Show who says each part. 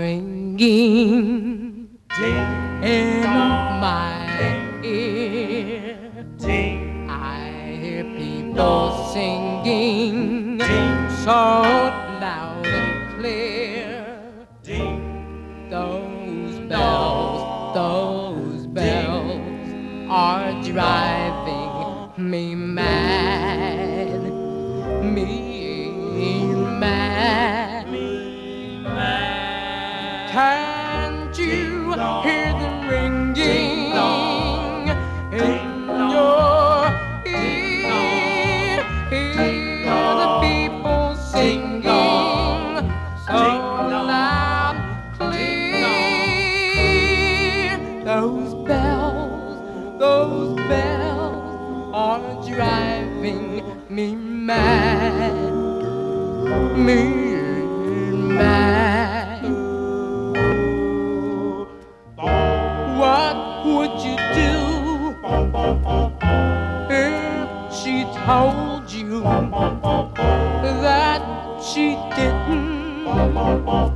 Speaker 1: ringing in my ear. I hear people singing so loud and clear. Those bells are driving me mad, me mad. Can't you hear the ringing in your ear? Hear the people singing so loud, clear. Those bells are driving me mad, me mad. What would you do if she told you that she didn't